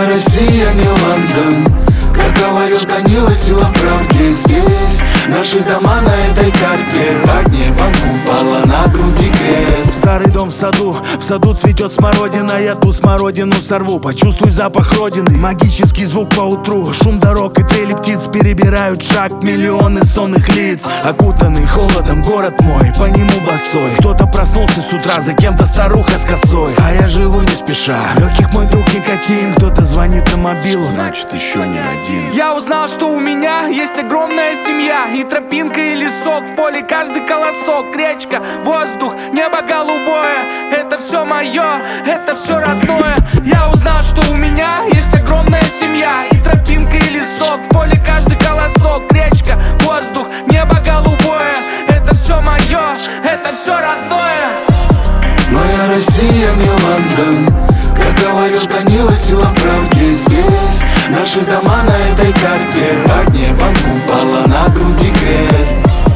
Моя Россия не Лондон, как говорил Данила, сила в правде здесь. Наши дома на этой карте, под небом купол, на груди крест. Старый дом в саду цветет смородина. Я ту смородину сорву, почувствуй запах родины. Магический звук по утру, шум дорог и трели птиц перебирают шаг миллионы сонных лиц. Окутанный холодом город мой, по нему босой. Кто-то проснулся с утра, за кем-то старуха с косой. А я живу не спеша, в легких мой друг никотин. Кто-то звонит на мобилу, значит еще не один. Я узнал, что у меня есть огромная семья. И тропинка, и лесок, в поле каждый колосок. Речка, воздух, небо голубое. Это все мое, это все родное. Я узнал, что у меня есть огромная семья. И тропинка, и лесок, в поле каждый колосок. Речка, воздух, небо голубое. Это все мое, это все родное. Моя Россия не Лондон, как говорил Данила, сила в правде здесь. Наши дома на этой карте, под небом купол, на груди крест.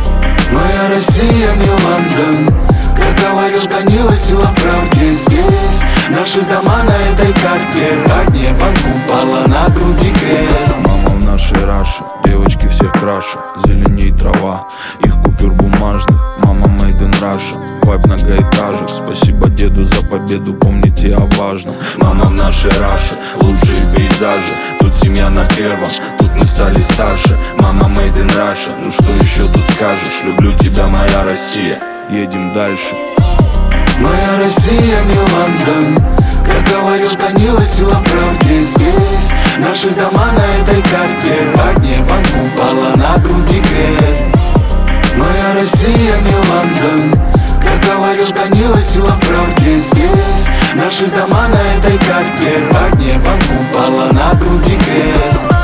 Моя Россия не Лондон, как говорил Данила, сила в правде здесь. Наши дома на этой карте, под небом купол, на груди крест. Мама в нашей Раше, девочки всех краше. Зеленей трава, их купюр бумажных. Мама made in Russia, вайб многоэтажек. Спасибо деду за победу, помните о важном. Мама в нашей Раше, лучшие пейзажи. Тут семья на первом, тут мы стали старше. Мама made in Russia, ну что еще тут скажешь? Люблю тебя, моя Россия, едем дальше. Моя Россия не Лондон, как говорил Данила, сила в правде здесь. Наши дома на этой карте, под небом купол, на груди крест. Моя Россия не Лондон, как говорил Данила, сила в правде здесь. Наши дома на этой карте, под небом купол, на груди крест.